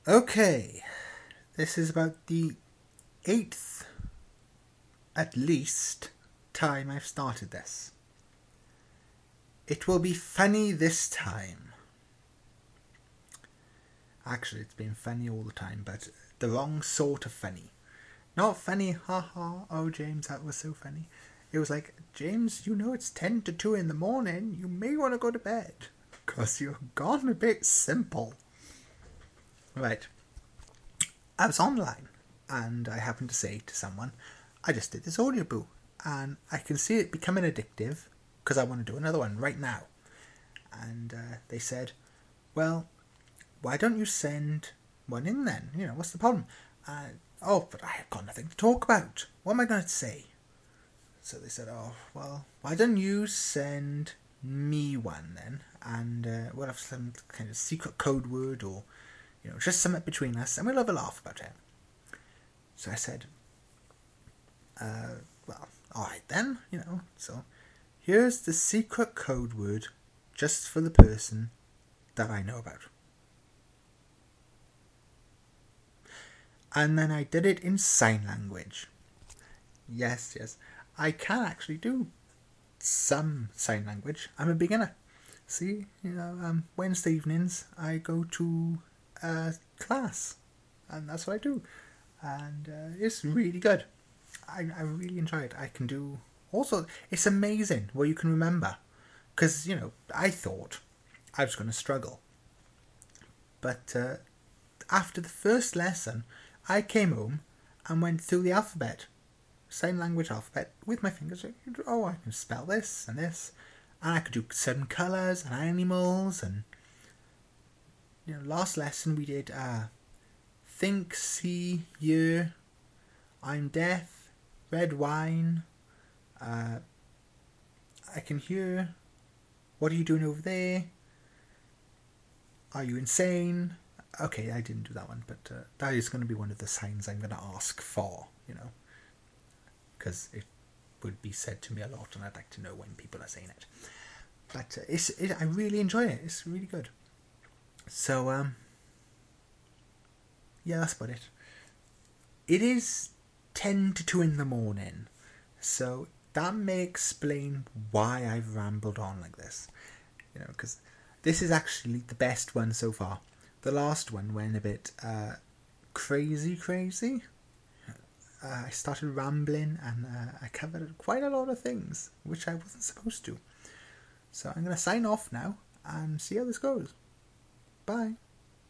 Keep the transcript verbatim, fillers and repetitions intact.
Okay, this is about the eighth, at least, time I've started this. It will be funny this time. Actually, it's been funny all the time, but the wrong sort of funny. Not funny, haha, oh James, that was so funny. It was like, James, you know it's ten to two in the morning, you may want to go to bed, because you've gone a bit simple. Right. I was online, and I happened to say to someone, I just did this Audioboo, and I can see it becoming addictive, because I want to do another one right now. And uh, they said, well, why don't you send one in then? You know, what's the problem? Uh, oh, but I've got nothing to talk about. What am I going to say? So they said, oh, well, why don't you send me one then? And uh, we'll have some kind of secret code word or, you know, just something between us, and we'll have a laugh about it. So I said, uh, well, all right then, you know, so here's the secret code word just for the person that I know about. And then I did it in sign language. Yes, yes. I can actually do some sign language. I'm a beginner. See, you know, um, Wednesday evenings I go to a class, and that's what I do. And uh, it's really good. I, I really enjoy it. I can do also. It's amazing what you can remember, because you know I thought I was going to struggle, but uh, after the first lesson, I came home and went through the alphabet, sign language alphabet, with my fingers. Oh, I can spell this and this, and I could do certain colours and animals. And you know, last lesson we did uh, think, see, hear, I'm deaf, red wine, uh, I can hear, what are you doing over there, are you insane? Okay, I didn't do that one, but uh, that is going to be one of the signs I'm going to ask for, you know, because it would be said to me a lot, and I'd like to know when people are saying it. But uh, it's it, I really enjoy it. It's really good. So, um, yeah, that's about it. It is ten to two in the morning, so that may explain why I've rambled on like this. You know, because this is actually the best one so far. The last one went a bit uh, crazy, crazy. Uh, I started rambling, and uh, I covered quite a lot of things, which I wasn't supposed to. So I'm going to sign off now and see how this goes. Bye.